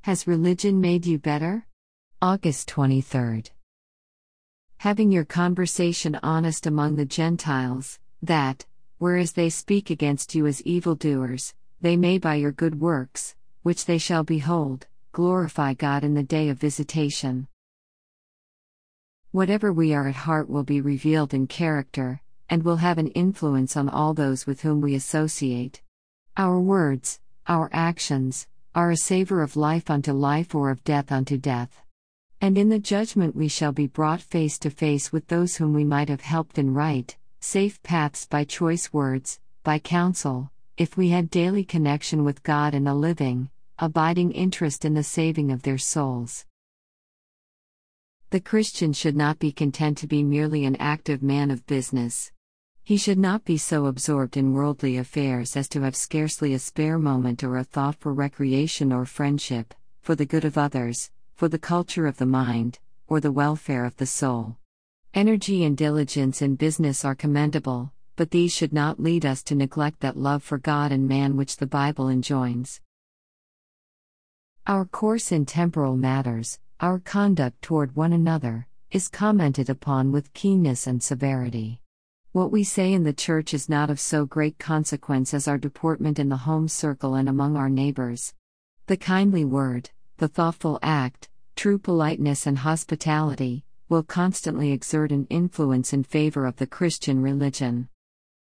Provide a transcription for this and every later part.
Has religion made you better? August 23rd. Having your conversation honest among the Gentiles, that, whereas they speak against you as evildoers, they may by your good works, which they shall behold, glorify God in the day of visitation. Whatever we are at heart will be revealed in character, and will have an influence on all those with whom we associate. Our words, our actions, are a savor of life unto life or of death unto death. And in the judgment we shall be brought face to face with those whom we might have helped in right, safe paths by choice words, by counsel, if we had daily connection with God and a living, abiding interest in the saving of their souls. The Christian should not be content to be merely an active man of business. He should not be so absorbed in worldly affairs as to have scarcely a spare moment or a thought for recreation or friendship, for the good of others, for the culture of the mind, or the welfare of the soul. Energy and diligence in business are commendable, but these should not lead us to neglect that love for God and man which the Bible enjoins. Our course in temporal matters, our conduct toward one another, is commented upon with keenness and severity. What we say in the church is not of so great consequence as our deportment in the home circle and among our neighbors. The kindly word, the thoughtful act, true politeness and hospitality, will constantly exert an influence in favor of the Christian religion.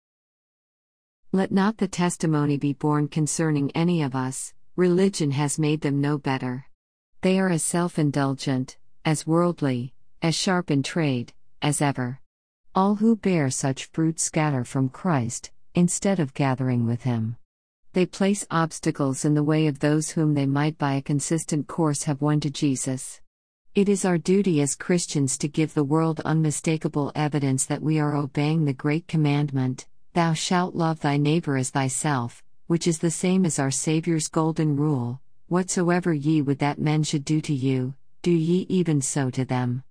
Let not the testimony be borne concerning any of us, religion has made them no better. They are as self-indulgent, as worldly, as sharp in trade, as ever. All who bear such fruit scatter from Christ, instead of gathering with Him. They place obstacles in the way of those whom they might by a consistent course have won to Jesus. It is our duty as Christians to give the world unmistakable evidence that we are obeying the great commandment, "Thou shalt love thy neighbor as thyself," which is the same as our Saviour's golden rule, "Whatsoever ye would that men should do to you, do ye even so to them."